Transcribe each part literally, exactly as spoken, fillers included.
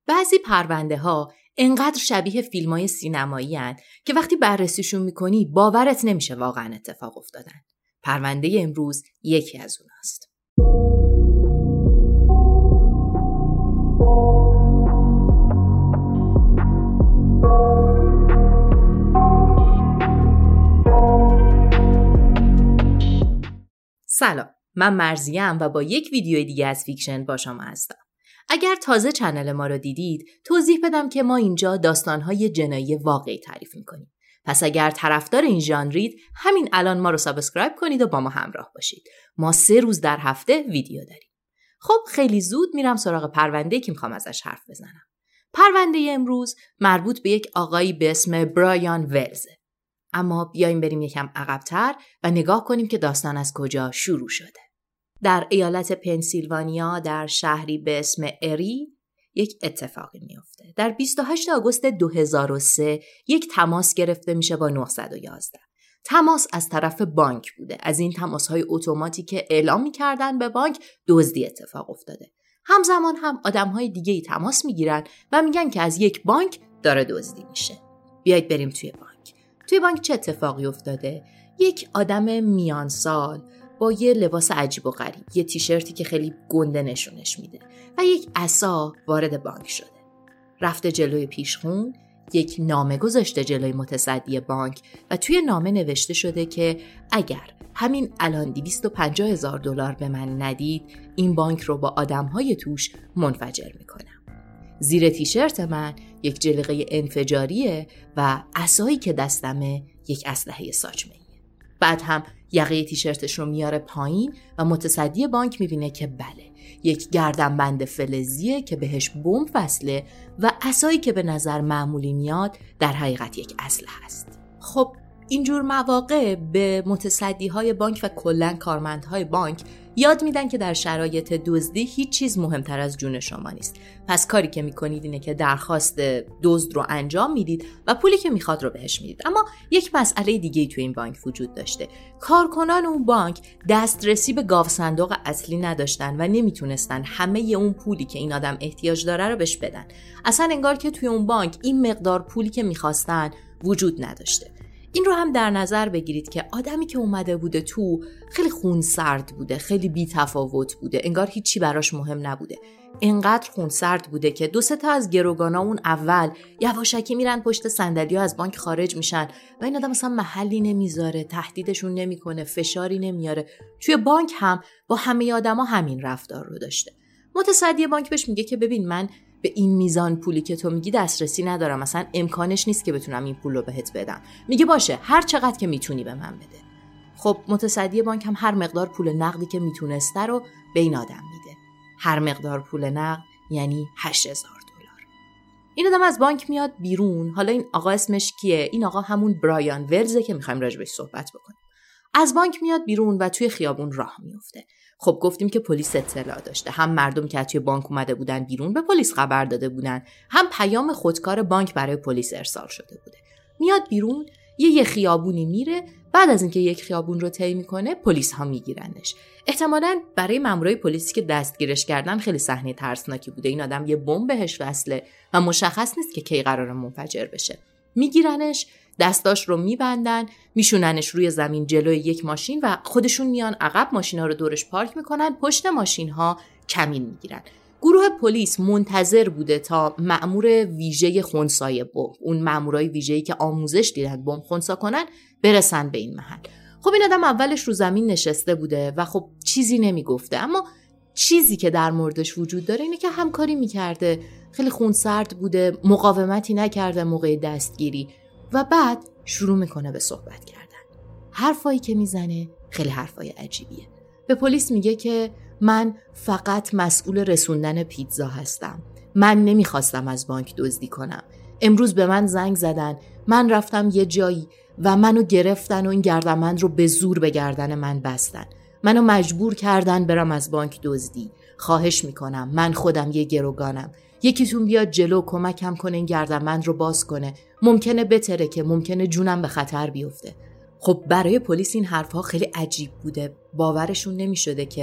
بعضی پرونده ها انقدر شبیه فیلمای سینمایی هن که وقتی بررسیشون میکنی باورت نمیشه واقعا اتفاق افتادن. پرونده امروز یکی از اوناست. سلام، من مرزیم و با یک ویدیو دیگه از فیکشن با شما هستم. اگر تازه چنل ما رو دیدید، توضیح بدم که ما اینجا داستان‌های جنایی واقعی تعریف می‌کنیم. پس اگر طرفدار این ژانرید، همین الان ما رو سابسکرایب کنید و با ما همراه باشید. ما سه روز در هفته ویدیو داریم. خب خیلی زود میرم سراغ پرونده‌ای که می‌خوام ازش حرف بزنم. پرونده امروز مربوط به یک آقایی به اسم برایان ولز. اما بیایم بریم یکم عقب‌تر و نگاه کنیم که داستان از کجا شروع شده. در ایالت پنسیلوانیا در شهری به اسم اری یک اتفاقی میفته. در بیست و هشتم آگوست دو هزار و سه یک تماس گرفته میشه با نهصد و یازده. تماس از طرف بانک بوده. از این تماس‌های اتوماتیک که اعلام می‌کردن به بانک دزدی اتفاق افتاده. همزمان هم آدم‌های دیگه‌ای تماس می‌گیرن و میگن که از یک بانک داره دزدی میشه. بیایید بریم توی بانک. توی بانک چه اتفاقی افتاده؟ یک آدم میان سال با یه لباس عجیب و غریب، یه تیشرتی که خیلی گنده نشونش میده و یک عصا وارد بانک شده. رفته جلوی پیشخون، یک نامه گذاشته جلوی متصدی بانک و توی نامه نوشته شده که اگر همین الان دویست و پنجاه هزار دلار به من ندید، این بانک رو با آدم‌های توش منفجر میکنم. زیر تیشرت من یک جلیقه انفجاریه و عصایی که دستمه یک اسلحه ساچمه‌ایه. بعد هم یقه تیشرتش رو میاره پایین و متصدی بانک میبینه که بله، یک گردنبند فلزیه که بهش بمب وصله و عصایی که به نظر معمولی میاد در حقیقت یک اسلحه است. خب اینجور مواقع به متصدی‌های بانک و کلاً کارمندهای بانک یاد میدن که در شرایط دزدی هیچ چیز مهمتر از جون شما نیست. پس کاری که میکنید اینه که درخواست دزد رو انجام میدید و پولی که میخواد رو بهش میدید. اما یک مسئله دیگه توی این بانک وجود داشته. کارکنان اون بانک دسترسی به گاو صندوق اصلی نداشتن و نمیتونستن همه اون پولی که این آدم احتیاج داره رو بهش بدن. اصلا انگار که توی اون بانک این مقدار پولی که میخواستن وجود نداشته. این رو هم در نظر بگیرید که آدمی که اومده بوده تو خیلی خونسرد بوده، خیلی بی‌تفاوت بوده، انگار هیچی براش مهم نبوده. انقدر خونسرد بوده که دو سه تا از گروگانا اون اول یواشکی میرن پشت صندلی‌ها از بانک خارج میشن و این آدم اصلا محلی نمیذاره، تهدیدشون نمیکنه، فشاری نمیاره. توی بانک هم با همه آدما همین رفتار رو داشته. متصدی بانک بهش میگه که ببین من به این میزان پولی که تو میگی دسترسی ندارم، مثلا امکانش نیست که بتونم این پول رو بهت بدم. میگه باشه، هر چقدر که میتونی به من بده. خب متصدی بانک هم هر مقدار پول نقدی که میتونسته رو به این آدم میده. هر مقدار پول نقد یعنی هشت هزار دلار. این آدم از بانک میاد بیرون. حالا این آقا اسمش کیه؟ این آقا همون برایان ولزه که میخوایم راجبش صحبت بکنیم. از بانک میاد بیرون و توی خیابون راه میفته. خب گفتیم که پلیس اطلاع داشته. هم مردم که توی بانک اومده بودن بیرون به پلیس خبر داده بودن، هم پیام خودکار بانک برای پلیس ارسال شده بوده. میاد بیرون، یه یه خیابونی میره. بعد از اینکه یک خیابون رو طی میکنه، پلیس ها میگیرنش. احتمالاً برای مامورای پلیسی که دستگیرش کردن خیلی صحنه ترسناکی بوده. این آدم یه بمب بهش وصله و مشخص نیست که کی قراره منفجر بشه. میگیرنش، دستاش رو میبندن، میشوننش روی زمین جلوی یک ماشین و خودشون میان عقب، ماشینا رو دورش پارک میکنن، پشت ماشین‌ها کمین میگیرن. گروه پلیس منتظر بوده تا مأمور ویژه خنثی بمب، اون مأمورای ویژه‌ای که آموزش دیدن بمب خنثی کنن، برسن به این محل. خب این آدم اولش رو زمین نشسته بوده و خب چیزی نمیگفته، اما چیزی که در موردش وجود داره اینه که همکاری میکرده، خیلی خونسرد بوده، مقاومتی نکرده موقع دستگیری و بعد شروع میکنه به صحبت کردن. حرفایی که میزنه خیلی حرفای عجیبیه. به پلیس میگه که من فقط مسئول رسوندن پیتزا هستم. من نمیخواستم از بانک دزدی کنم. امروز به من زنگ زدن، من رفتم یه جایی و منو گرفتن و این گردنبند رو به زور به گردن من بستن. منو مجبور کردن برم از بانک دزدی. خواهش میکنم، من خودم یه گروگانم. یکیتون بیاد جلو کمکم کنه این گردنبند رو باز کنه. ممکنه بتره که ممکنه جونم به خطر بیفته. خب برای پلیس این حرفها خیلی عجیب بوده. باورشون نمیشده که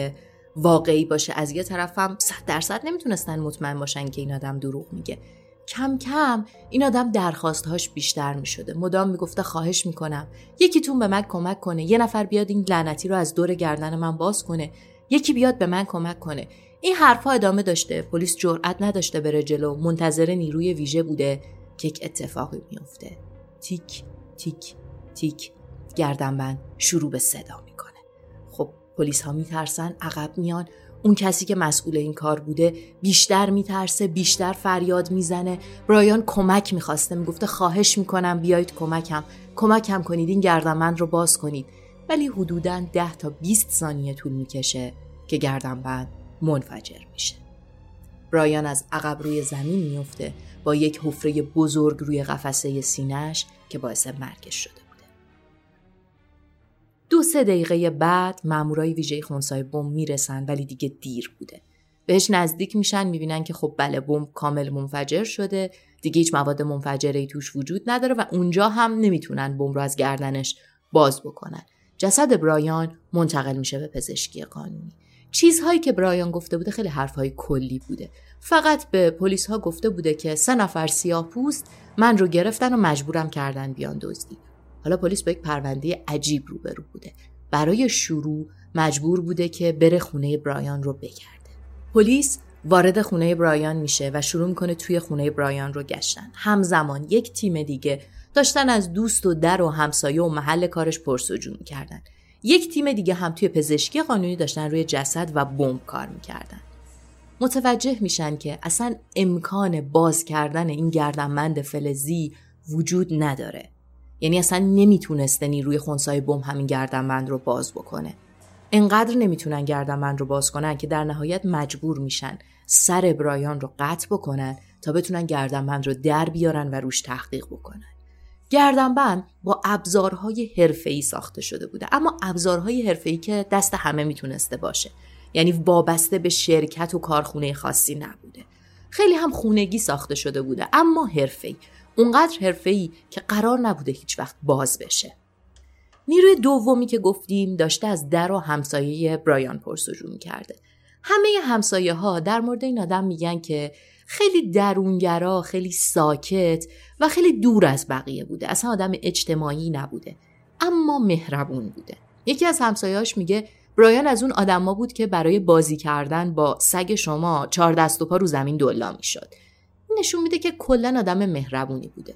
واقعی باشه، از یه طرفم صد درصد نمیتونستن مطمئن باشن که این آدم دروغ میگه. کم کم این آدم درخواستهاش بیشتر میشده. مدام میگفته خواهش میکنم یکیتون به من کمک کنه، یه نفر بیاد این لعنتی رو از دور گردن من باز کنه، یکی بیاد به من کمک کنه. این حرفا ادامه داشته. پلیس جرئت نداشته بره جلو، منتظر نیروی ویژه بوده که یک اتفاقی میفته. تیک تیک تیک گردنبند شروع به صدا میکنه. خب پلیس ها میترسن، عقب میان. اون کسی که مسئول این کار بوده بیشتر میترسه، بیشتر فریاد میزنه. برایان کمک میخواسته، میگفته خواهش میکنم بیایید کمکم کمکم کنید، این گردنبند رو باز کنید. ولی حدوداً ده تا بیست ثانیه طول میکشه که گردنبند منفجر میشه. برایان از عقب روی زمین میفته با یک حفره بزرگ روی قفسه سینه‌اش که باعث مرگش شده بوده. دو سه دقیقه بعد مامورای ویژه خنثی بمب میرسن، ولی دیگه دیر بوده. بهش نزدیک میشن، میبینن که خب بله بمب کامل منفجر شده، دیگه هیچ مواد منفجره‌ای توش وجود نداره و اونجا هم نمیتونن بمب رو از گردنش باز بکنن. جسد برایان منتقل میشه به پزشکی قانونی. چیزهایی که برایان گفته بوده خیلی حرفهای کلی بوده. فقط به پلیس ها گفته بوده که سه نفر سیاه‌پوست من رو گرفتن و مجبورم کردن بیان دزدی. حالا پلیس با یک پرونده عجیب روبرو بوده. برای شروع مجبور بوده که بره خونه برایان رو بگرده. پلیس وارد خونه برایان میشه و شروع میکنه توی خونه برایان رو گشتن. همزمان یک تیم دیگه داشتن از دوست و در و همسایه و محل کارش پرسجو میکردن. یک تیم دیگه هم توی پزشکی قانونی داشتن روی جسد و بمب کار میکردن. متوجه میشن که اصلا امکان باز کردن این گردنبند فلزی وجود نداره. یعنی اصلا نمیتونسته نیروی خنثی بمب همین گردنبند رو باز بکنه. انقدر نمیتونن گردنبند رو باز کنن که در نهایت مجبور میشن سر برایان رو قطع بکنن تا بتونن گردنبند رو در بیارن و روش تحقیق بکنن. گردنبند با ابزارهای حرفه‌ای ساخته شده بوده، اما ابزارهای حرفه‌ای که دست همه میتونسته باشه. یعنی وابسته به شرکت و کارخونه خاصی نبوده. خیلی هم خونگی ساخته شده بوده، اما حرفه‌ای. اونقدر حرفه‌ای که قرار نبوده هیچ وقت باز بشه. نیروی دومی که گفتیم داشته از در و همسایه برایان پرسجو می‌کرده. همه همسایه‌ها در مورد این آدم میگن که خیلی درونگرا، خیلی ساکت و خیلی دور از بقیه بوده. اصلا آدم اجتماعی نبوده، اما مهربون بوده. یکی از همسایه‌هاش میگه برایان از اون آدما بود که برای بازی کردن با سگ شما چهار دست و پا رو زمین دولا میشد. این نشون میده که کلاً آدم مهربونی بوده.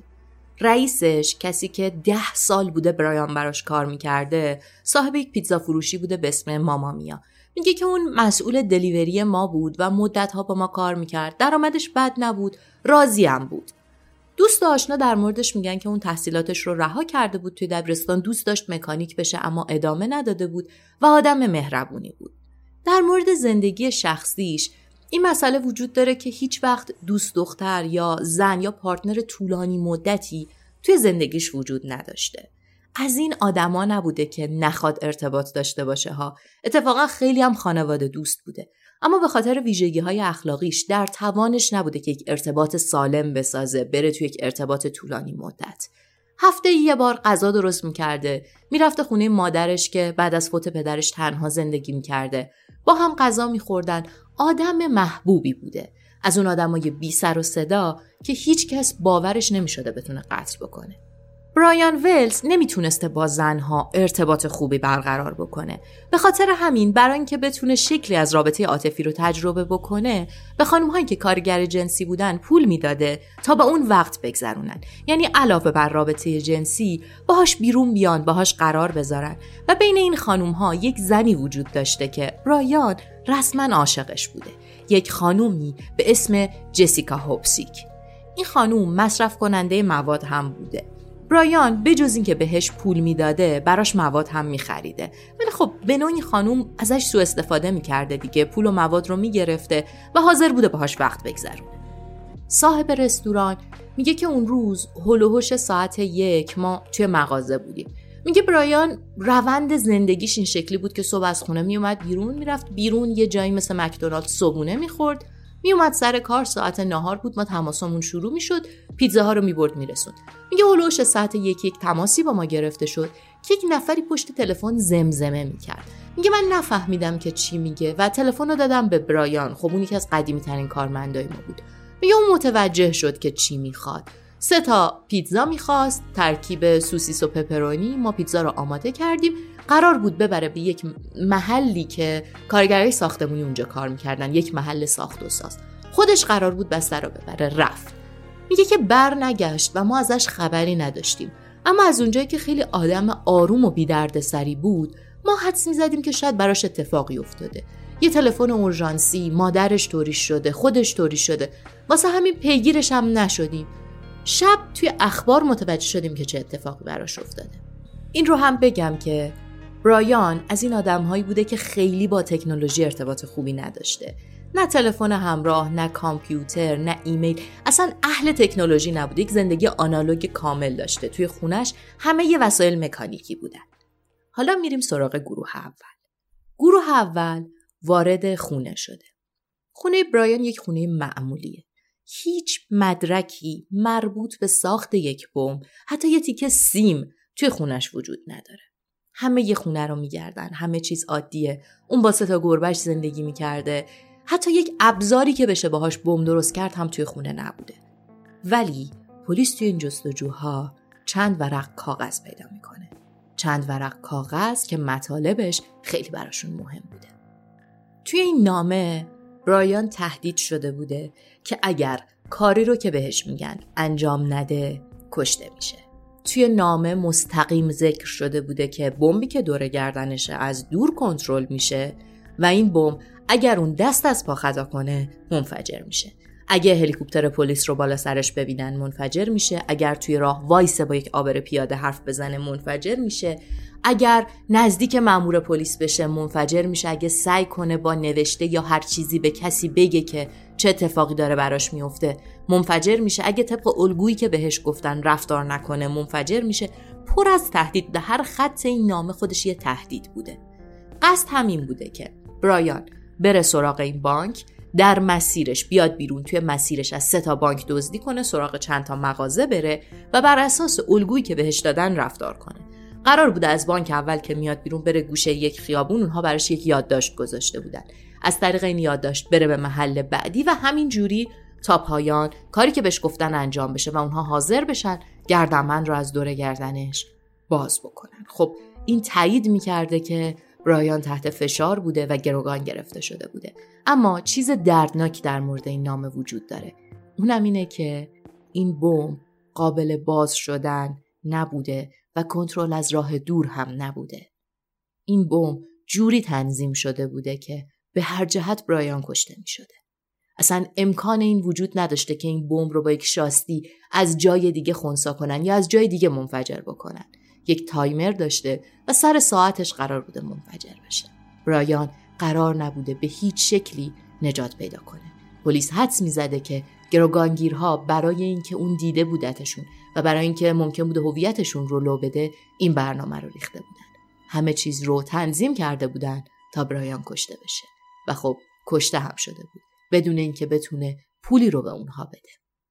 رئیسش، کسی که ده سال بوده برایان براش کار میکرده، صاحب یک پیتزا فروشی بوده به اسم ماما میا. میگه که اون مسئول دلیوری ما بود و مدت‌ها با ما کار میکرد. درآمدش بد نبود، راضی هم بود. دوست و آشنا در موردش میگن که اون تحصیلاتش رو رها کرده بود توی دبیرستان، دوست داشت مکانیک بشه اما ادامه نداده بود و آدم مهربونی بود. در مورد زندگی شخصیش این مسئله وجود داره که هیچ وقت دوست دختر یا زن یا پارتنر طولانی مدتی توی زندگیش وجود نداشته. از این آدما نبوده که نخواد ارتباط داشته باشه ها. اتفاقا خیلی هم خانواده دوست بوده، اما به خاطر ویژگی‌های اخلاقیش در توانش نبوده که یک ارتباط سالم بسازه، بره توی یک ارتباط طولانی مدت. هفته یه بار غذا درست می‌کرده، میرفته خونه مادرش که بعد از فوت پدرش تنها زندگی می‌کرده، با هم غذا می‌خوردن. آدم محبوبی بوده، از اون آدمای بی سر و صدا که هیچ کس باورش نمی‌شده بتونه قتل بکنه. برایان ولز نمیتونسته با زنها ارتباط خوبی برقرار بکنه. به خاطر همین برای اینکه بتونه شکلی از رابطه عاطفی رو تجربه بکنه، به خانم‌هایی که کارگر جنسی بودن پول میداده تا با اون وقت بگذرونن. یعنی علاوه بر رابطه جنسی باهاش بیرون بیان، باهاش قرار بذارن. و بین این خانم‌ها یک زنی وجود داشته که برایان رسما عاشقش بوده. یک خانومی به اسم جسیکا هوبسیک. این خانوم مصرف کننده مواد هم بوده. برایان به جز این که بهش پول میداده براش مواد هم میخریده، ولی خب به نوعی خانوم ازش سوء استفاده میکرده دیگه. پول و مواد رو میگرفته و حاضر بوده باهاش وقت بگذرونه. صاحب رستوران میگه که اون روز هول و هوش ساعت یک ما توی مغازه بودیم. میگه برایان روند زندگیش این شکلی بود که صبح از خونه میومد بیرون، میرفت بیرون یه جایی مثل مکدونالد صبحونه میخورد، میومد سر کار، ساعت نهار بود، ما تماسمون شروع میشد، پیتزاها رو میبرد میرسوند. میگه هولوش ساعت یک یک تماسی با ما گرفته شد که یک نفری پشت تلفن زمزمه میکرد میگه من نفهمیدم که چی میگه و تلفن رو دادم به برایان. خب اون یکی از قدیمی ترین کارمندای ما بود. میگه اون متوجه شد که چی میخواد. سه تا پیتزا میخواست، ترکیب سوسیس و پپرونی. ما پیتزا رو آماده کردیم، قرار بود ببره به یک محلی که کارگرای ساختمونی اونجا کار میکردن، یک محل ساخت و ساز. خودش قرار بود بسته رو ببره، رفت. میگه که بر نگشت و ما ازش خبری نداشتیم. اما از اونجایی که خیلی آدم آروم و بی دردسری بود، ما حدس میزدیم که شاید براش اتفاقی افتاده. یه تلفن اورژانسی، مادرش طوری شده، خودش طوری شده. واسه همین پیگیرش هم نشدیم. شب توی اخبار متوجه شدیم که چه اتفاقی براش افتاده. این رو هم بگم که برایان از این آدم‌هایی بوده که خیلی با تکنولوژی ارتباط خوبی نداشته. نه تلفن همراه، نه کامپیوتر، نه ایمیل. اصلا اهل تکنولوژی نبوده. یک زندگی آنالوگ کامل داشته. توی خونش همه ی وسایل مکانیکی بودن. حالا میریم سراغ گروه اول. گروه اول وارد خونه شده. خونه برایان یک خونه معمولیه. هیچ مدرکی مربوط به ساخت یک بمب، حتی یه تیکه سیم توی خونش وجود نداره. همه یه خونه رو میگردن، همه چیز عادیه. اون با سه تا گربه‌اش زندگی میکرده. حتی یک ابزاری که بشه باهاش بمب درست کرد هم توی خونه نبوده. ولی پلیس توی این جستجوها چند ورق کاغذ پیدا میکنه. چند ورق کاغذ که مطالبش خیلی براشون مهم بوده. توی این نامه برایان تهدید شده بوده که اگر کاری رو که بهش میگن انجام نده کشته میشه. توی نامه مستقیم ذکر شده بوده که بمبی که دور گردنشه از دور کنترل میشه و این بمب اگر اون دست از پا خطا کنه منفجر میشه. اگه هلیکوپتر پلیس رو بالا سرش ببینن منفجر میشه. اگر توی راه وایسه با یک عابر پیاده حرف بزنه منفجر میشه. اگر نزدیک مأمور پلیس بشه منفجر میشه. اگه سعی کنه با نوشته یا هر چیزی به کسی بگه که چه اتفاقی داره براش میفته منفجر میشه. اگه طبق الگویی که بهش گفتن رفتار نکنه منفجر میشه. پر از تهدید. در هر خط این نامه خودش یه تهدید بوده. قصد همین بوده که برایان بره سراغ این بانک، در مسیرش بیاد بیرون، توی مسیرش از سه تا بانک دزدی کنه، سراغ چند تا مغازه بره و بر اساس الگویی که بهش دادن رفتار کنه. قرار بوده از بانک اول که میاد بیرون بره گوشه یک خیابون، اونها براش یک یادداشت گذاشته بودن. از طریق این یادداشت بره به محل بعدی و همین جوری تا پایان کاری که بهش گفتن انجام بشه و اونها حاضر بشن گردنبند رو از دور گردنش باز بکنن. خب این تایید میکرده که برایان تحت فشار بوده و گروگان گرفته شده بوده. اما چیز دردناکی در مورد این نامه وجود داره. اونم اینه که این بمب قابل باز شدن نبوده و کنترل از راه دور هم نبوده. این بمب جوری تنظیم شده بوده که به هر جهت برایان کشته می شده. اصلا امکان این وجود نداشته که این بمب رو با یک شاستی از جای دیگه خنثی کنن یا از جای دیگه منفجر بکنن. یک تایمر داشته و سر ساعتش قرار بوده منفجر بشه. برایان قرار نبوده به هیچ شکلی نجات پیدا کنه. پلیس حدس می‌زده که گروگانگیرها برای اینکه اون دیده بودتشون و برای اینکه ممکن بوده هویتشون رو لو بده این برنامه رو ریخته بودن. همه چیز رو تنظیم کرده بودن تا برایان کشته بشه و خب کشته هم شده بود بدون اینکه بتونه پولی رو به اونها بده.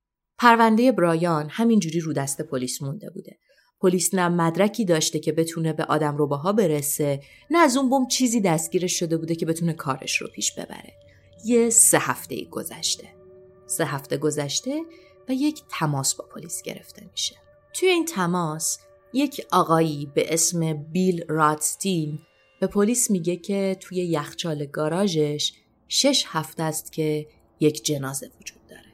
پرونده برایان همینجوری رو دست پلیس مونده بوده. پلیس نه مدرکی داشته که بتونه به آدم رباها برسه، نه از اون بمب چیزی دستگیرش شده بوده که بتونه کارش رو پیش ببره. یه سه هفته گذشته. سه هفته گذشته و یک تماس با پلیس گرفته میشه. توی این تماس یک آقایی به اسم بیل رادستین به پلیس میگه که توی یخچال گاراژش شش هفته است که یک جنازه وجود داره.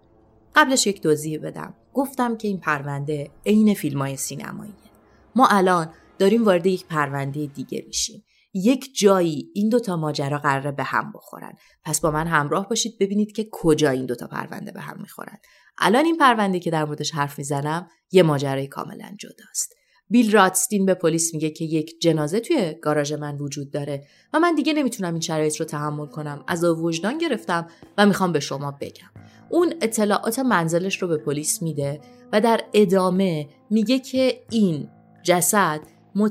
قبلش یک توضیح بدم. گفتم که این پرونده عین فیلم‌های سینماییه. ما الان داریم وارد یک پرونده دیگه میشیم. یک جایی این دوتا ماجرا قراره به هم بخورن. پس با من همراه باشید ببینید که کجا این دوتا پرونده به هم میخورن. الان این پرونده که در موردش حرف میزنم یه ماجرای کاملا جداست. بیل رادستین به پلیس میگه که یک جنازه توی گاراژ من وجود داره و من دیگه نمیتونم این شرایط رو تحمل کنم. عذاب وجدان گرفتم و میخوام به شما بگم. اون اطلاعات منزلش رو به پلیس میده و در ادامه میگه که این جسد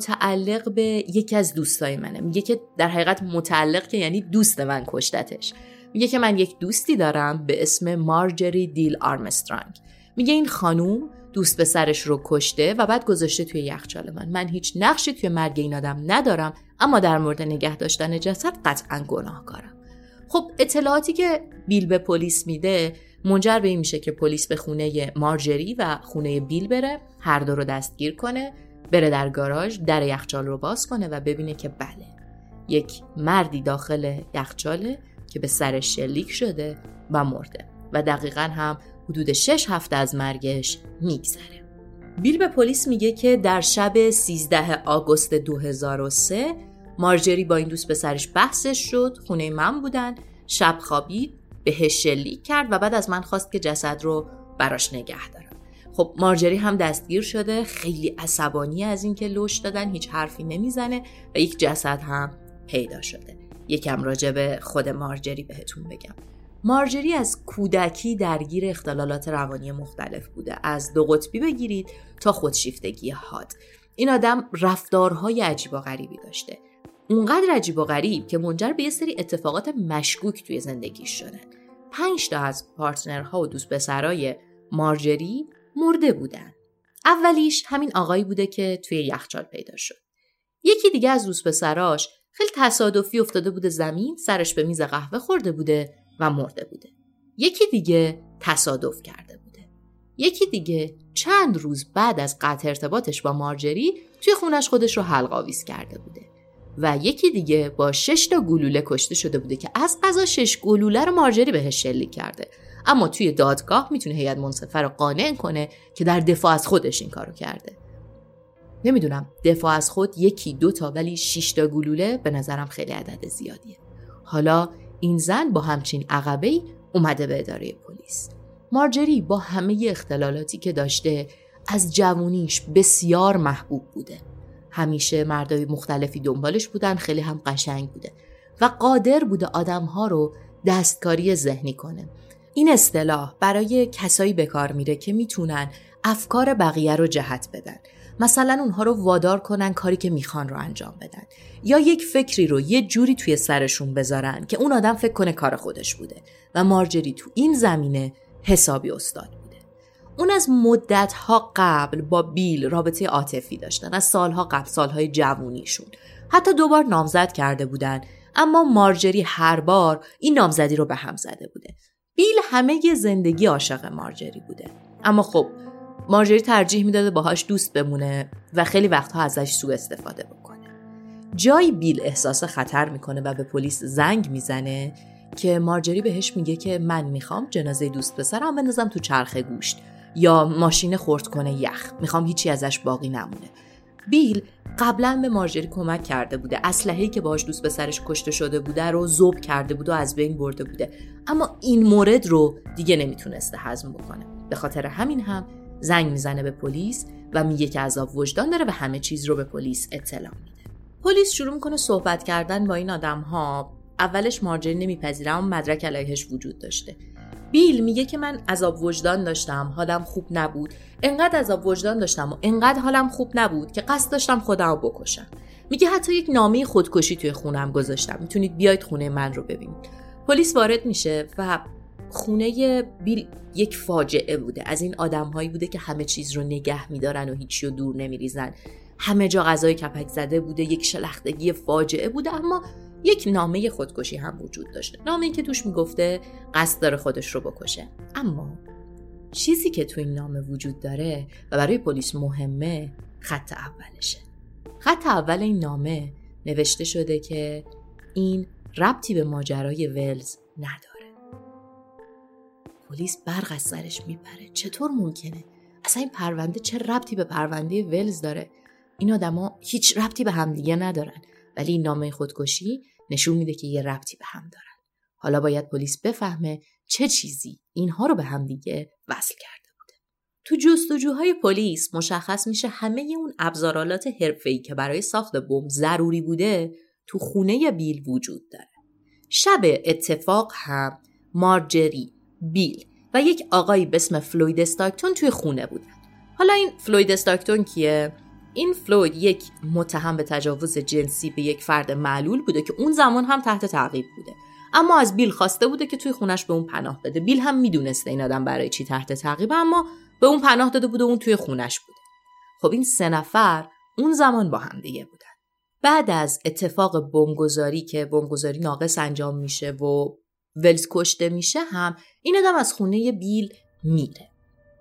متعلق به یکی از دوستای منه. میگه که در حقیقت متعلق که یعنی دوست من کشتتش. میگه که من یک دوستی دارم به اسم مارجری دیل آرمسترانگ. میگه این خانوم دوست به سرش رو کشته و بعد گذاشته توی یخچال من. من هیچ نقشی توی مرگ این آدم ندارم، اما در مورد نگه داشتن جسد قطعاً گناهکارم. خب اطلاعاتی که بیل به پلیس میده منجر به این میشه که پلیس به خونه مارجری و خونه بیل بره، هر دو رو دستگیر کنه، بره در گاراژ، در یخچال رو باز کنه و ببینه که بله، یک مردی داخل یخچاله که به سرش شلیک شده و مرده و دقیقاً هم حدود شش هفته از مرگش میگذره. بیل به پلیس میگه که در شب سیزده آگوست دو هزار و سه مارجری با این دوست به سرش بحثش شد، خونه من بودن، شب خوابید، بهش شلیک کرد و بعد از من خواست که جسد رو براش نگه دارم. خب مارجری هم دستگیر شده، خیلی عصبانی از این که لوش دادن، هیچ حرفی نمیزنه و یک جسد هم پیدا شده. یکم راجع به خود مارجری بهتون بگم. مارجری از کودکی درگیر اختلالات روانی مختلف بوده، از دو قطبی بگیرید تا خودشیفتگی حاد. این آدم رفتارهای عجیب و غریبی داشته، اونقدر عجیب و غریب که منجر به یه سری اتفاقات مشکوک توی زندگیش شدن. پنج تا از پارتنرها و دوست پسرای مارجری مرده بودن. اولیش همین آقایی بوده که توی یخچال پیدا شد. یکی دیگه از دوست پسراش خیلی تصادفی افتاده بوده زمین، سرش به میز قهوه خورده بوده و مرده بوده. یکی دیگه تصادف کرده بوده. یکی دیگه چند روز بعد از قطع ارتباطش با مارجری توی خونش خودش رو حلق آویز کرده بوده. و یکی دیگه با شش تا گلوله کشته شده بوده که از قضا شش گلوله رو مارجری بهش شلیک کرده، اما توی دادگاه میتونه هیئت منصفه رو قانع کنه که در دفاع از خودش این کارو کرده. نمیدونم، دفاع از خود یکی دو تا ولی شش تا گلوله به نظرم خیلی عدد زیادیه. حالا این زن با همچین عقبه‌ای اومده به اداره پلیس. مارجری با همه اختلالاتی که داشته از جوونیش بسیار محبوب بوده. همیشه مردای مختلفی دنبالش بودن، خیلی هم قشنگ بوده و قادر بوده آدم‌ها رو دستکاری ذهنی کنه. این اصطلاح برای کسایی به کار میره که میتونن افکار بقیه رو جهت بدن. مثلا اونها رو وادار کنن کاری که میخوان رو انجام بدن، یا یک فکری رو یه جوری توی سرشون بذارن که اون آدم فکر کنه کار خودش بوده و مارجری تو این زمینه حسابی استاد بوده. اون از مدت‌ها قبل با بیل رابطه عاطفی داشتن، از سالها قبل، سالهای جوونیشون. حتی دوبار نامزد کرده بودن، اما مارجری هر بار این نامزدی رو به هم زده بوده. بیل همه ی زندگی عاشق مارجری بوده، اما خب مارجری ترجیح میداده باهاش دوست بمونه و خیلی وقتها ازش سوء استفاده بکنه. جای بیل احساس خطر میکنه و به پلیس زنگ میزنه که مارجری بهش میگه که من میخوام جنازه دوست پسرم بندازم تو چرخ گوشت یا ماشین خرد کنه یخ، میخوام هیچی ازش باقی نمونه. بیل قبلا به مارجری کمک کرده بوده، اسلحه‌ای که باهاش دوست پسرش کشته شده بوده رو ذوب کرده بوده و از بین برده بوده، اما این مورد رو دیگه نمیتونسته هضم بکنه. به خاطر همین هم زنگ میزنه به پلیس و میگه که عذاب وجدان داره و همه چیز رو به پلیس اطلاع میده. پلیس شروع میکنه صحبت کردن با این آدم‌ها. اولش مارجری نمیپذیره، اما مدرک علیهش وجود داشته. بیل میگه که من عذاب وجدان داشتم، حالم خوب نبود، انقدر عذاب وجدان داشتم و انقدر حالم خوب نبود که قصد داشتم خودم رو بکشم. میگه حتی یک نامه خودکشی توی خونم گذاشتم، میتونید بیاید خونه من رو ببینید. پلیس وارد میشه و خونه بیل یک فاجعه بوده. از این آدم‌هایی بوده که همه چیز رو نگه می‌دارن و هیچی رو دور نمی‌ریزن. همه جا غذای کپک زده بوده، یک شلختگی فاجعه بوده، اما یک نامه خودکشی هم وجود داشته. نامه‌ای که توش میگفته قصد داره خودش رو بکشه. اما چیزی که تو این نامه وجود داره و برای پلیس مهمه خط اولشه. خط اول این نامه نوشته شده که این ربطی به ماجرای ولز نداره. پلیس برق از سرش میپره. چطور ممکنه؟ اصلا این پرونده چه ربطی به پرونده ولز داره؟ این آدما هیچ ربطی به هم دیگه ندارن، ولی این نامه خودکشی نشون میده که یه ربطی به هم دارن. حالا باید پلیس بفهمه چه چیزی اینها رو به هم دیگه وصل کرده بوده. تو جستجوهای پلیس مشخص میشه همه اون ابزارالات حرفه‌ای که برای ساخت بمب ضروری بوده تو خونه بیل وجود داره. شب اتفاق هم مارجری، بیل و یک آقایی به اسم فلوید استاکتون توی خونه بودن. حالا این فلوید استاکتون کیه؟ این فلوید یک متهم به تجاوز جنسی به یک فرد معلول بوده که اون زمان هم تحت تعقیب بوده. اما از بیل خواسته بوده که توی خونش به اون پناه بده. بیل هم میدونسته این آدم برای چی تحت تعقیبه، اما به اون پناه داده بوده، اون توی خونش بوده. خب این سه نفر اون زمان با هم دیگه بودن. بعد از اتفاق بمبگذاری که بمبگذاری ناقص انجام میشه و ولز کشته میشه هم، این آدم از خونه بیل میره.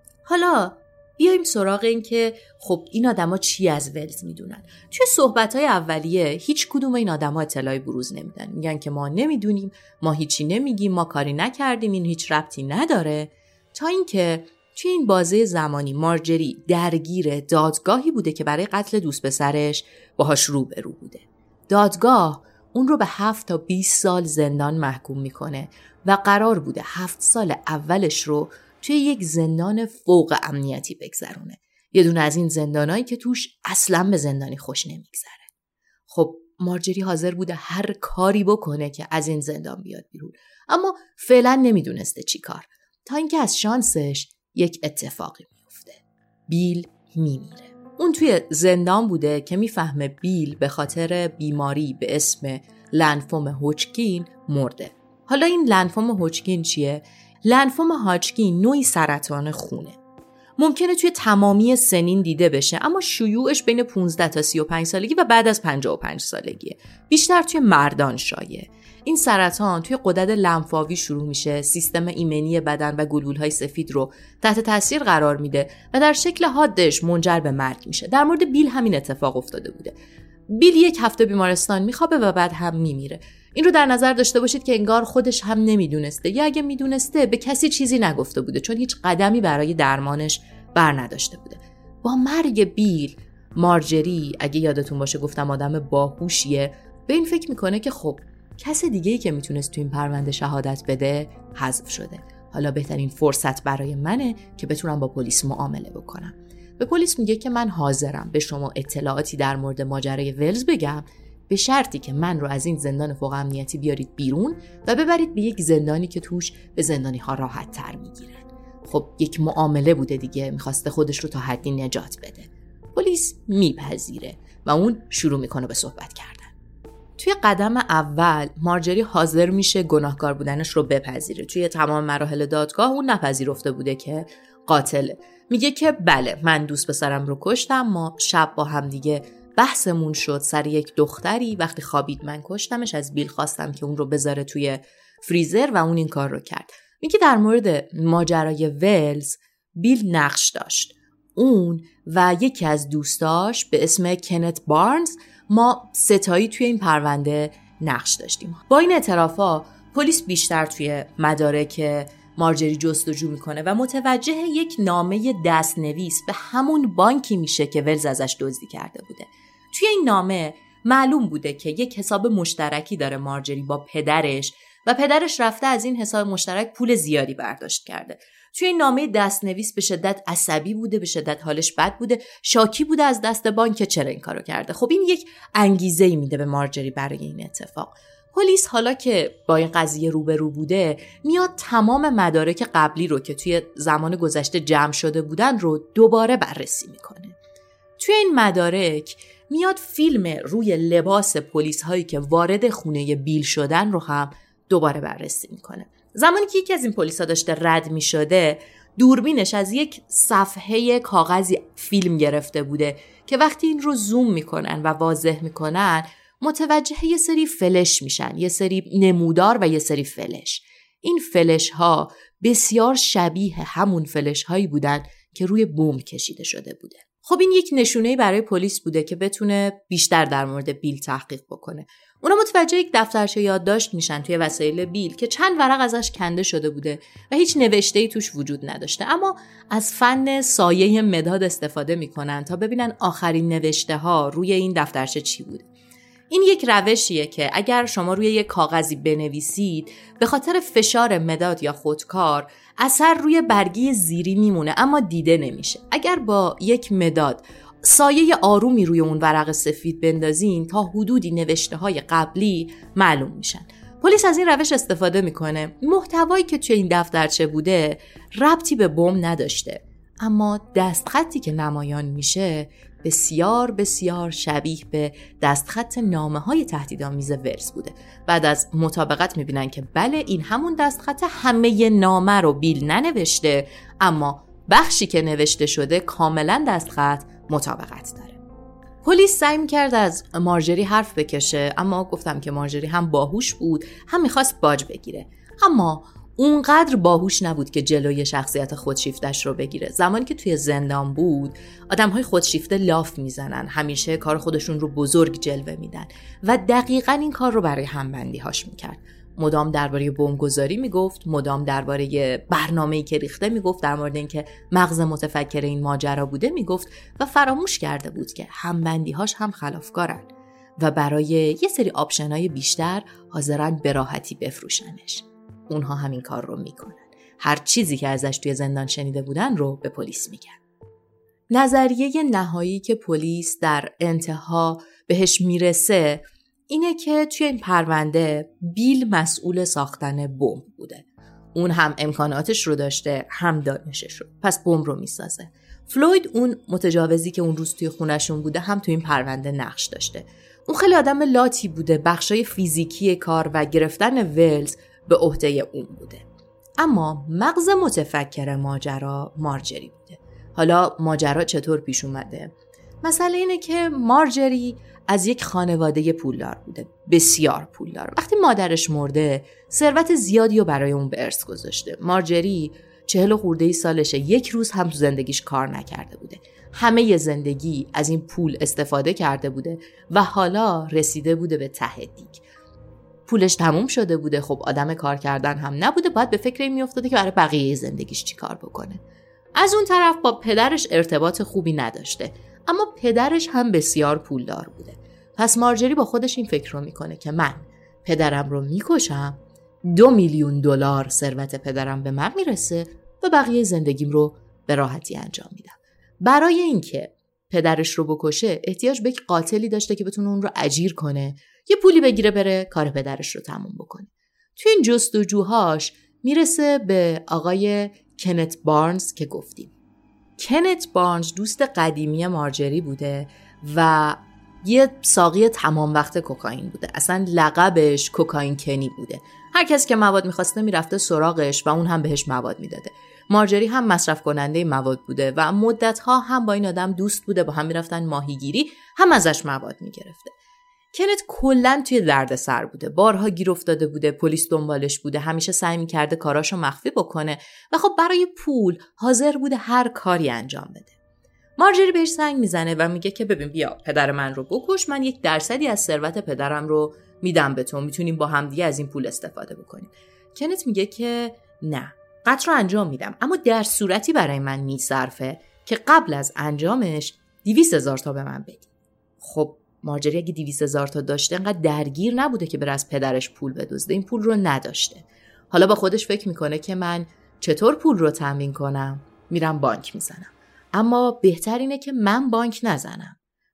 حالا بیایم سراغ این که خب این آدما چی از ولز میدونن. توی صحبت‌های اولیه هیچ کدوم این آدما اطلاعی بروز نمیدن. میگن که ما نمیدونیم، ما هیچی نمیگیم، ما کاری نکردیم، این هیچ ربطی نداره. تا اینکه توی این بازه زمانی مارجری درگیر دادگاهی بوده که برای قتل دوست پسرش باهاش روبرو بوده. دادگاه اون رو به هفت تا بیست سال زندان محکوم میکنه و قرار بوده هفت سال اولش رو توی یک زندان فوق امنیتی بگذرونه. یه دونه از این زندانایی که توش اصلاً به زندانی خوش نمیگذره. خب مارجری حاضر بوده هر کاری بکنه که از این زندان بیاد بیرون، اما فعلا نمیدونسته چی کار. تا اینکه از شانسش یک اتفاقی میفته. بیل میمیره. اون توی زندان بوده که میفهمه بیل به خاطر بیماری به اسم لنفوم هوچکین مرده. حالا این لنفوم هوچکین چیه؟ لنفوم هاچکین نوعی سرطان خونه. ممکنه توی تمامی سنین دیده بشه، اما شیوعش بین پانزده تا سی و پنج سالگی و بعد از پنجاه و پنج سالگیه. بیشتر توی مردان شایع. این سرطان توی غدد لنفاوی شروع میشه، سیستم ایمنی بدن و گلولهای سفید رو تحت تاثیر قرار میده و در شکل حادش منجر به مرگ میشه. در مورد بیل همین اتفاق افتاده بوده. بیل یک هفته بیمارستان میخوابه و بعد هم میمیره. این رو در نظر داشته باشید که انگار خودش هم نمیدونسته، یا اگه میدونسته به کسی چیزی نگفته بوده، چون هیچ قدمی برای درمانش بر نداشته بوده. با مرگ بیل، مارجری، اگه یادتون باشه گفتم آدم باهوشیه، به این فکر میکنه که خب کس دیگه‌ای که میتونست تو این پرونده شهادت بده حذف شده. حالا بهترین فرصت برای منه که بتونم با پلیس معامله بکنم. به پلیس میگه که من حاضرم به شما اطلاعاتی در مورد ماجرای ولز بگم، به شرطی که من رو از این زندان فوق امنیتی بیارید بیرون و ببرید به یک زندانی که توش به زندانی ها راحت تر میگیرن. خب یک معامله بوده دیگه، میخواسته خودش رو تا حدی نجات بده. پلیس میپذیره و اون شروع میکنه به صحبت کردن. توی قدم اول مارجری حاضر میشه گناهکار بودنش رو بپذیره. توی تمام مراحل دادگاه اون نپذیرفته بوده که قاتله. میگه که بله من دوست پسرم رو کشتم، ما شب با هم دیگه بحثمون شد سر یک دختری، وقتی خوابید من کشتمش، از بیل خواستم که اون رو بذاره توی فریزر و اون این کار رو کرد. میگه در مورد ماجرای ولز بیل نقش داشت. اون و یکی از دوستاش به اسم کنت بارنز، ما ستایی توی این پرونده نقش داشتیم. با این اعترافا پلیس بیشتر توی مدارک مارجری جستجو میکنه و متوجه یک نامه دستنویس به همون بانکی میشه که ولز ازش دزدی کرده بوده. توی این نامه معلوم بوده که یک حساب مشترکی داره مارجری با پدرش و پدرش رفته از این حساب مشترک پول زیادی برداشت کرده. توی این نامه دستنویس به شدت عصبی بوده، به شدت حالش بد بوده، شاکی بوده از دست بانک که چرا این کارو کرده. خب این یک انگیزه‌ای میده به مارجری برای این اتفاق. پلیس حالا که با این قضیه روبرو بوده، میاد تمام مدارک قبلی رو که توی زمان گذشته جمع شده بودن رو دوباره بررسی میکنه. توی این مدارک میاد فیلم روی لباس پلیس هایی که وارد خونه بیل شدن رو هم دوباره بررسی میکنه. زمانی که یکی از این پلیسا داشته رد میشده، دوربینش از یک صفحه کاغذی فیلم گرفته بوده که وقتی این رو زوم میکنن و واضح میکنن متوجه یه سری فلش میشن، یه سری نمودار و یه سری فلش. این فلش ها بسیار شبیه همون فلش هایی بودن که روی بمب کشیده شده بوده. خب این یک نشونه‌ای برای پلیس بوده که بتونه بیشتر در مورد بیل تحقیق بکنه. اونا متوجه یک دفترچه یادداشت میشن توی وسایل بیل که چند ورق ازش کنده شده بوده و هیچ نوشته‌ای توش وجود نداشته، اما از فن سایه مداد استفاده میکنن تا ببینن آخرین نوشته ها روی این دفترچه چی بوده. این یک روشیه که اگر شما روی یک کاغذی بنویسید، به خاطر فشار مداد یا خودکار اثر روی برگه زیری میمونه اما دیده نمیشه. اگر با یک مداد سایه آرومی روی اون ورق سفید بندازین، تا حدودی نوشته های قبلی معلوم میشن. پلیس از این روش استفاده میکنه. محتوایی که توی این دفترچه بوده ربطی به بمب نداشته، اما دستخطی که نمایان میشه بسیار بسیار شبیه به دستخط نامه‌های تهدیدآمیز ولز بوده. بعد از مطابقت می‌بینن که بله این همون دستخط، همه نامه رو بیل ننوشته، اما بخشی که نوشته شده کاملا دستخط مطابقت داره. پلیس سعی می‌کرد از مارجری حرف بکشه، اما گفتم که مارجری هم باهوش بود، هم می‌خواست باج بگیره. اما اونقدر باهوش نبود که جلوی شخصیت خودشیفتش رو بگیره. زمانی که توی زندان بود، آدم‌های خودشیفته لاف میزنن، همیشه کار خودشون رو بزرگ جلوه میدن و دقیقاً این کار رو برای همبندی‌هاش میکرد. مدام درباره بمبگذاری میگفت، مدام درباره برنامه‌ای که ریخته میگفت، در مورد اینکه مغز متفکر این ماجرا بوده میگفت و فراموش کرده بود که همبندی‌هاش هم خلافکارن و برای یه سری آپشن‌های بیشتر حاضرن به راحتی بفروشنش. اونها همین کار رو میکنن. هر چیزی که ازش توی زندان شنیده بودن رو به پلیس میگن. نظریه نهایی که پلیس در انتها بهش میرسه اینه که توی این پرونده بیل مسئول ساختن بمب بوده. اون هم امکاناتش رو داشته، هم دانشش رو. پس بمب رو میسازه. فلوید، اون متجاوزی که اون روز توی خونشون بوده، هم توی این پرونده نقش داشته. اون خیلی آدم لاتی بوده. بخشای فیزیکی کار و گرفتن ولز به عهده اون بوده. اما مغز متفکر ماجرا مارجری بوده. حالا ماجرا چطور پیش اومده؟ مسئله اینه که مارجری از یک خانواده پولدار بوده، بسیار پولدار. وقتی مادرش مرده، ثروت زیادی رو برای اون به ارث گذاشته. مارجری چهل و خورده سالشه، یک روز هم تو زندگیش کار نکرده بوده. همه زندگی از این پول استفاده کرده بوده و حالا رسیده بوده به ته دیگ. پولش تموم شده بوده، خب آدم کار کردن هم نبوده، باید به فکر این میافتاده که برای بقیه زندگیش چی کار بکنه. از اون طرف با پدرش ارتباط خوبی نداشته، اما پدرش هم بسیار پولدار بوده. پس مارجری با خودش این فکر رو میکنه که من پدرم رو میکشم، دو میلیون دلار ثروت پدرم به من میرسه و بقیه زندگیم رو به راحتی انجام میدم. برای اینکه پدرش رو بکشه احتیاج به یک قاتلی داشته که بتونه اون رو اجیر کنه، یه پولی بگیره بره کار پدرش رو تموم بکنه. تو این جستجوهاش میرسه به آقای کنت بارنز که گفتیم. کنت بارنز دوست قدیمی مارجری بوده و یه ساقی تمام وقت کوکائین بوده. اصلا لقبش کوکائین کنی بوده. هر کسی که مواد میخواسته میرفته سراغش و اون هم بهش مواد میداده. مارجری هم مصرف کننده مواد بوده و مدتها هم با این آدم دوست بوده، با هم میرفتن ماهیگیری، هم ازش مواد میگرفته. کنت کلاً توی دردسر بوده، بارها گیر افتاده بوده، پلیس دنبالش بوده، همیشه سعی می‌کرده کاراشو مخفی بکنه و خب برای پول حاضر بوده هر کاری انجام بده. مارجری بهش زنگ میزنه و میگه که ببین بیا پدر من رو بکش، من یک درصدی از ثروت پدرم رو میدم به تو، میتونیم با هم دیگه از این پول استفاده بکنیم. کنت میگه که نه، قتل رو انجام میدم، اما در صورتی برای من میصرفه که قبل از انجامش دویست هزار تا به من بدی. خب مارجری اگه دویست هزار تا داشته انقدر درگیر نبوده که بره از پدرش پول بدزده، این پول رو نداشته. حالا با خودش فکر میکنه که من چطور پول رو تامین کنم؟ میرم بانک میزنم، اما بهتر اینه که من بانک نزنم.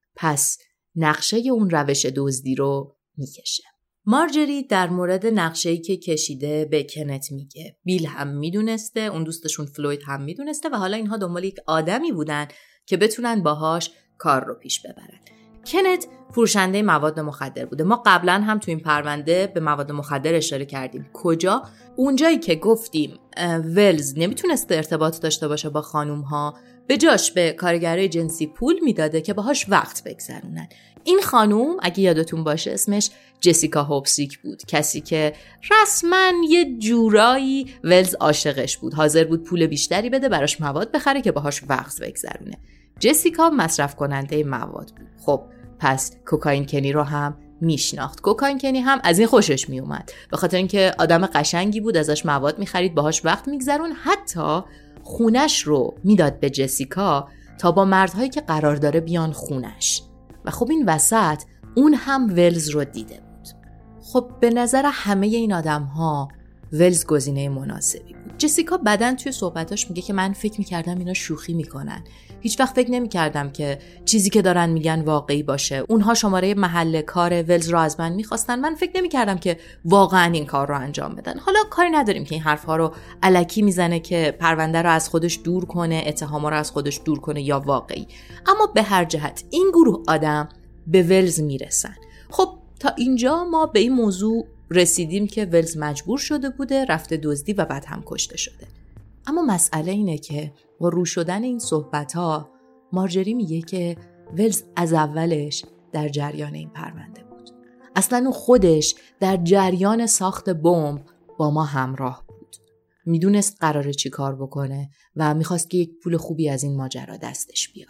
پس نقشه اون روش دزدی رو میکشه. مارجری در مورد نقشه‌ای که کشیده به کنت میگه. بیل هم میدونسته، اون دوستشون فلوید هم میدونسته و حالا اینها دنبال یک آدمی بودن که بتونن باهاش کار رو پیش ببرن. کنت فروشنده مواد مخدر بوده. ما قبلا هم تو این پرونده به مواد مخدر اشاره کردیم. کجا؟ اونجایی که گفتیم ولز نمیتونسته ارتباط داشته باشه با خانوم‌ها، به جاش به کارگرای جنسی پول میداده که باهاش وقت بگذرونن. این خانوم اگه یادتون باشه اسمش جسیکا هوبسیک بود، کسی که رسما یه جورایی ولز عاشقش بود، حاضر بود پول بیشتری بده براش مواد بخره که باهاش وقت بگذرونه. جسیکا مصرف کننده مواد بود. خب پس کوکائین کنی رو هم میشناخت. کوکائین کنی هم از این خوشش میومد، به خاطر اینکه آدم قشنگی بود، ازش مواد میخرید، باهاش وقت میگذرون، حتی خونش رو میداد به جسیکا تا با مردهایی که قرار داره بیان خونش. و خب این وسط اون هم ولز رو دیده بود. خب به نظر همه این آدم ها ولز گزینه مناسبی بود. جسیکا بعدن توی صحبتاش میگه که من فکر میکردم اینا شوخی میکنن. هیچ وقت فکر نمیکردم که چیزی که دارن میگن واقعی باشه. اونها شماره محل کار ولز رو از من میخواستن. من فکر نمیکردم که واقعا این کار رو انجام بدن. حالا کاری نداریم که این حرفها رو الکی میزنه که پرونده رو از خودش دور کنه، اتهاما رو از خودش دور کنه یا واقعی. اما به هر جهت این گروه آدم به ولز میرسن. خب تا اینجا ما به این موضوع رسیدیم که ولز مجبور شده بوده رفته دزدی و بعد هم کشته شده. اما مسئله اینه که با رو شدن این صحبت‌ها مارجری میگه که ولز از اولش در جریان این پرونده بود. اصلا اون خودش در جریان ساخت بمب با ما همراه بود. میدونست قراره چی کار بکنه و میخواست که یک پول خوبی از این ماجرا دستش بیاد.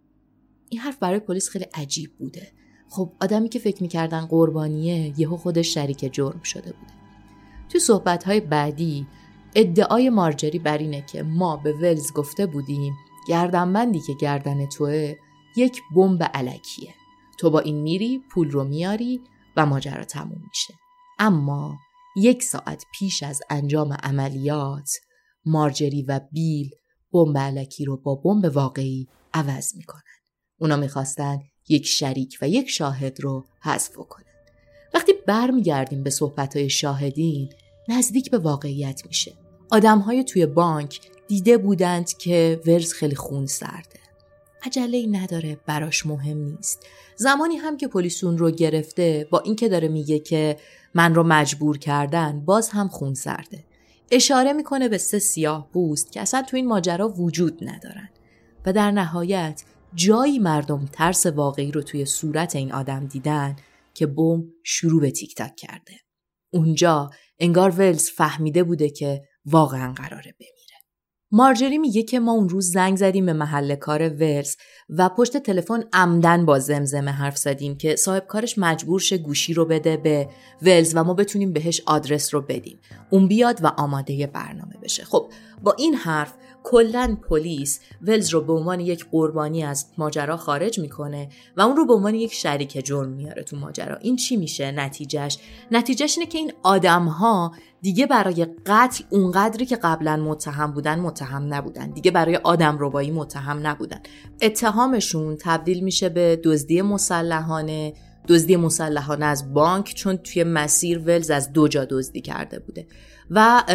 این حرف برای پلیس خیلی عجیب بوده. خب آدمی که فکر میکردن قربانیه یهو خودش شریک جرم شده بوده. توی صحبت‌های بعدی ادعای مارجری بر اینه که ما به ولز گفته بودیم گردنبندی که گردن توه یک بمب الکیه. تو با این میری پول رو میاری و ماجرا تموم میشه. اما یک ساعت پیش از انجام عملیات مارجری و بیل بمب الکی رو با بمب واقعی عوض میکنن. اونا میخواستن یک شریک و یک شاهد رو حذف کنن. وقتی برمیگردیم به صحبت‌های شاهدین نزدیک به واقعیت میشه. آدم‌های توی بانک دیده بودند که ولز خیلی خون سرده. عجله‌ای نداره، براش مهم نیست. زمانی هم که پلیس اون رو گرفته با اینکه داره میگه که من رو مجبور کردن باز هم خون سرده. اشاره میکنه به سه سیاه پوست که اصلا تو این ماجرا وجود ندارن و در نهایت جایی مردم ترس واقعی رو توی صورت این آدم دیدن که بمب شروع به تیک تاک کرده. اونجا انگار ولز فهمیده بوده که واقعا قراره بمیره. مارجری میگه که ما اون روز زنگ زدیم به محل کار ولز و پشت تلفن عمدن با زمزمه حرف زدیم که صاحب کارش مجبور شه گوشی رو بده به ولز و ما بتونیم بهش آدرس رو بدیم. اون بیاد و آماده برنامه بشه. خب با این حرف کلاً پلیس ولز رو به عنوان یک قربانی از ماجرا خارج میکنه و اون رو به عنوان یک شریک جرم میاره تو ماجرا. این چی میشه نتیجهش؟ نتیجهش اینه که این آدم‌ها دیگه برای قتل اونقدری که قبلا متهم بودن متهم نبودن. دیگه برای آدم ربایی متهم نبودن. اتهامشون تبدیل میشه به دزدی مسلحانه، دزدی مسلحانه از بانک، چون توی مسیر ولز از دو جا دزدی کرده بوده و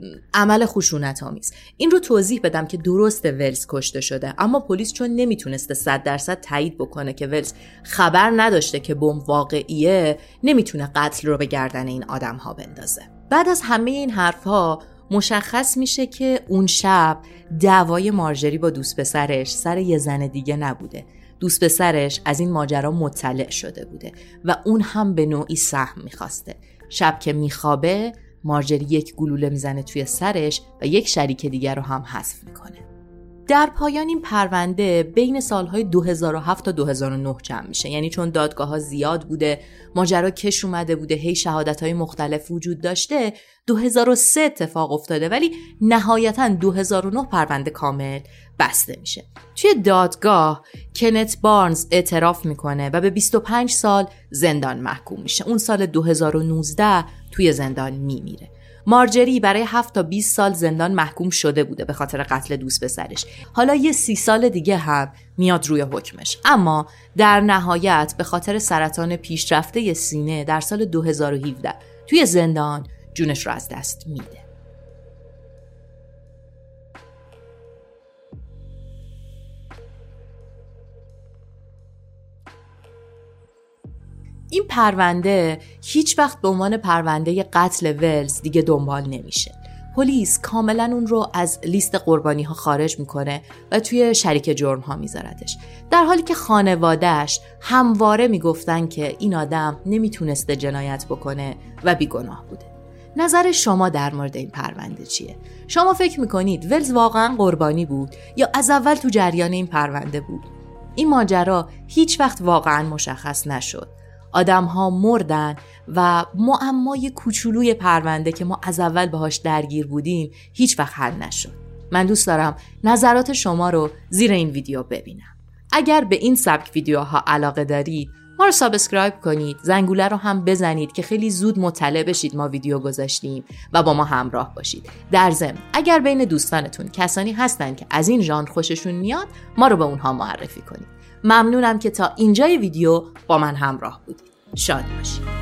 عمل خشونت آمیز. این رو توضیح بدم که درست ولز کشته شده، اما پلیس چون نمیتونسته صد درصد تایید بکنه که ولز خبر نداشته که بمب واقعیه، نمیتونه قتل رو به گردن این آدم ها بندازه. بعد از همه این حرفها مشخص میشه که اون شب دعوای مارجری با دوست پسرش سر یه زن دیگه نبوده. دوست پسرش از این ماجرا مطلع شده بوده و اون هم به نوعی سهم میخواسته. شب که میخوابه مارجری یک گلوله میزنه توی سرش و یک شریک دیگر رو هم حذف میکنه. در پایان این پرونده بین سالهای دو هزار و هفت تا دو هزار و نه جمع میشه. یعنی چون دادگاه ها زیاد بوده، ماجرا کش اومده بوده، هی شهادت های مختلف وجود داشته، دو هزار و سه اتفاق افتاده ولی نهایتاً دو هزار و نه پرونده کامل بسته میشه. توی دادگاه کنت بارنز اعتراف میکنه و به بیست و پنج سال زندان محکوم میشه. اون سال دو هزار و نوزده توی زندان میمیره. مارجری برای هفت تا بیست سال زندان محکوم شده بوده به خاطر قتل دوست پسرش. حالا یه سی سال دیگه هم میاد روی حکمش، اما در نهایت به خاطر سرطان پیشرفته سینه در سال دو هزار و هفده توی زندان جونش رو از دست میده. این پرونده هیچ وقت به عنوان پرونده قتل ولز دیگه دنبال نمیشه. پلیس کاملا اون رو از لیست قربانی ها خارج میکنه و توی شریک جرم ها میذارتش، در حالی که خانواده‌اش همواره میگفتن که این آدم نمیتونسته جنایت بکنه و بیگناه بوده. نظر شما در مورد این پرونده چیه؟ شما فکر میکنید ولز واقعا قربانی بود یا از اول تو جریان این پرونده بود؟ این ماجرا هیچ وقت واقعا مشخص نشد. آدم ها مردن و معمای کوچولوی پرونده که ما از اول باهاش درگیر بودیم هیچ وقت حل نشد. من دوست دارم نظرات شما رو زیر این ویدیو ببینم. اگر به این سبک ویدیوها علاقه دارید ما رو سابسکرایب کنید، زنگوله رو هم بزنید که خیلی زود مطلع بشید ما ویدیو گذاشتیم و با ما همراه باشید. در ضمن اگر بین دوستانتون کسانی هستن که از این ژانر خوششون میاد، ما رو به اونها معرفی کنید. ممنونم که تا اینجای ویدیو با من همراه بودید. شاد باشید.